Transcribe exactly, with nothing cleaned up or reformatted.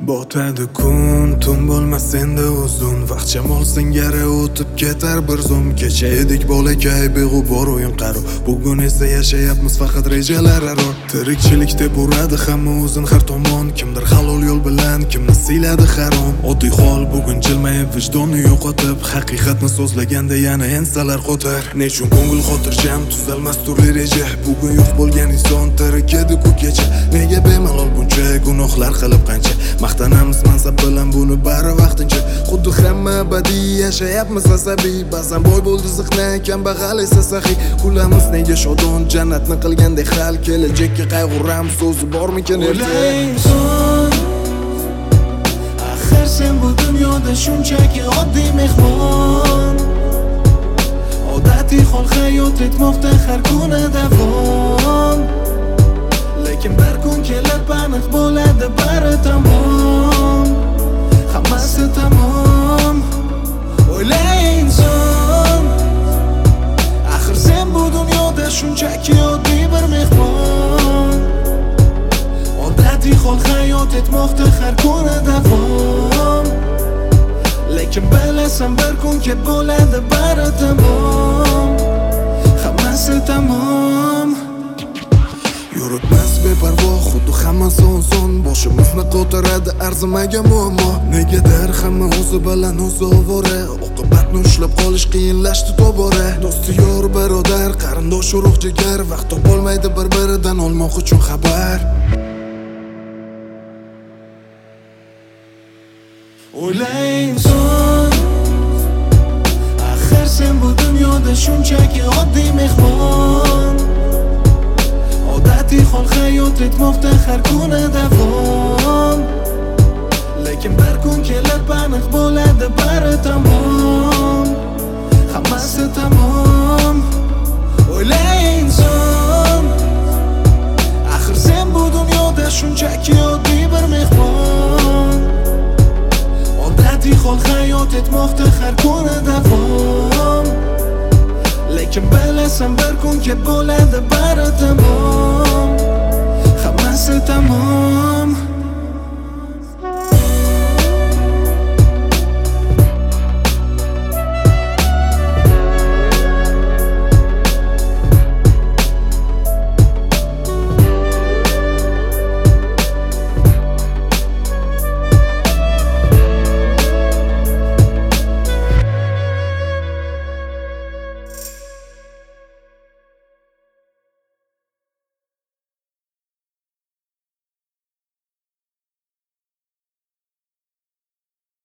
botadi kun, tun bo'lmas senda uzun. Vaqt shamol singari o'tib ketar bir zum. Kecha edik bolakay beg'ubor o'yin qaro, bugun esa yashayapmiz faqat rejalar aro. Tirikchilik deb uradi hamma o'zin har tomon, kimdir halol yo'l bilan kimni siyladi harom. Oddiy hol bugun jilmayib vijdonni yo'qotib, haqiqatni so'zlaganda yana ensalar qo'tar. Nechun ko'ngil xotirjam tuzalmas turli reja, bugun yo'q bo'lgan inson tirik edi-ku kecha. Nega bemalol buncha gunohlar qilib qancha maqtanamiz mansab bilan, buni bari vaqtincha. Xuddi hamma abadiy yashayapmiz asabiy, ba'zan boy bo'ldi ziqna, kambag'al esa saxiy. Kulamiz nega shodon jannatni qilgandek hal, kelajakka qayg'uramiz o'zi bormikan erta. Inson, axir sen bu dunyoda shunchaki oddiy mehmon. Odatiy hol hayot etmoqda har kuni davom. Lekin bir kun kelib aniq bo'ladi bari tamom, hammasi tamom. O'yla inson, axir sen bu dunyoda shunchaki oddiy bir mehmon. Odatiy hol hayot etmoqda har kuni davom. Lekin bilasan bir kun kelib bo'ladi bari tamom, hammasi tamom. Yuribmiz beparvo, xuddi hammasi oson, boshimizni ko'taradi arzimagan muammo. Negadir hamma o'zi bilan o'zi ovora, oqibatni ushlab qolish qiyinlashdi tobora. Do'sti yor barodar, qarindosh urug' jigar, vaqt topolmaydi bir-biridan olmoq uchun xabar. O'yla inson, axir sen bu dunyoda shunchaki oddiy mehmon. Odatiy hol hayot etmoqda har kuni davom. Lekin bir kun kelib aniq bo'ladi bari tamom, hammasi tamom. O'yla inson, axir sen bu dunyoda shunchaki oddiy bir mehmon. Odatiy hol hayot etmoqda har kuni davom. Lekin bilasan bir kun kelib bo'ladi bari tamom, hammasi tamom.